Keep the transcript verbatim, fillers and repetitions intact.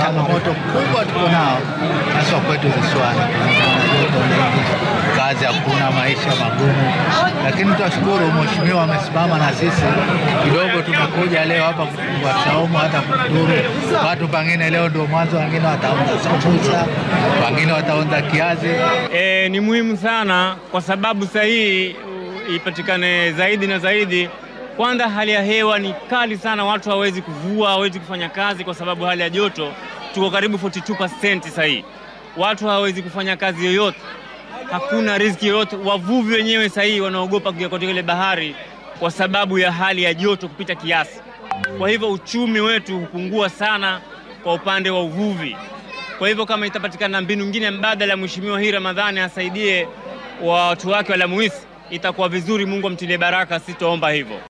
changamoto kubwa tuko nao hasa kwetu visiwani. Kazi hakuna, maisha magumu, lakini tunashukuru mheshimiwa amesimama na sisi kidogo. Tumekuja leo hapa kwa saumu hata kuduru watu, pengine leo ndio mwanzo, wengine wataanza sambusa, wengine wataanza kiazi. E, ni muhimu sana kwa sababu sahihi ipatikane zaidi na zaidi. Kwanza hali ya hewa ni kali sana, watu hawezi kuvua, hawezi kufanya kazi kwa sababu hali ya joto. Tuko karibu arobaini na mbili percent sahihi. Watu hawezi kufanya kazi yoyote. Hakuna riziki yoyote. Wavuvi wenyewe sahihi wanaogopa kuingia katika ile bahari kwa sababu ya hali ya joto kupita kiasi. Kwa hivyo uchumi wetu hupungua sana kwa upande wa uvuvi. Kwa hivyo kama itapatikana mbinu nyingine mbadala, mheshimiwa hii Ramadhani asaidie watu wake wa Lamu East, itakuwa vizuri. Mungu amtilie baraka, sitaomba hivyo.